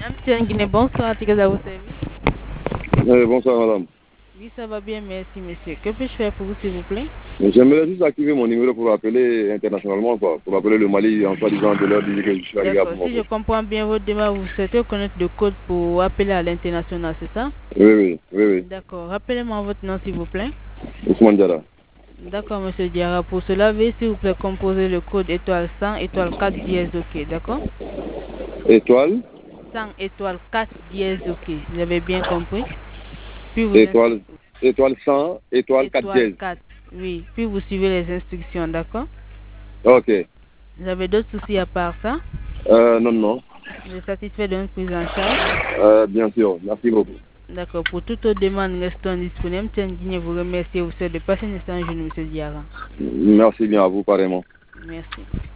MTN Guinée, bonsoir, Atikas à vos services. Bonsoir madame. Oui, ça va bien, merci monsieur. Que puis-je faire pour vous, s'il vous plaît? J'aimerais juste activer mon numéro pour appeler internationalement, quoi, pour appeler le Mali en soi-disant de leur dire que je suis arrivé à D'accord, si je Bamako. comprends bien votre demande, vous souhaitez connaître le code pour appeler à l'international, c'est ça? Oui. D'accord, rappelez-moi votre nom, s'il vous plaît. Ousmane Diarra. D'accord, monsieur Diarra. Pour cela, veuillez, s'il vous plaît, composer le code étoile 100 étoile 4 dièse, ok, d'accord? Étoile, 100 étoile 4 dièse, ok, vous avez bien compris? Puis vous étoile, étoile 100, étoile 4 étoile dièse. 4, oui. Puis vous suivez les instructions, d'accord? Ok. Vous avez d'autres soucis à part ça? Non. Vous êtes satisfait de notre prise en charge? Bien sûr. Merci beaucoup. D'accord. Pour toute autre demande, restons disponibles. Tiens, Guinée vous remercie et vous souhaite de passer un instant jeune, monsieur Diarra. Merci bien à vous, pareillement. Merci.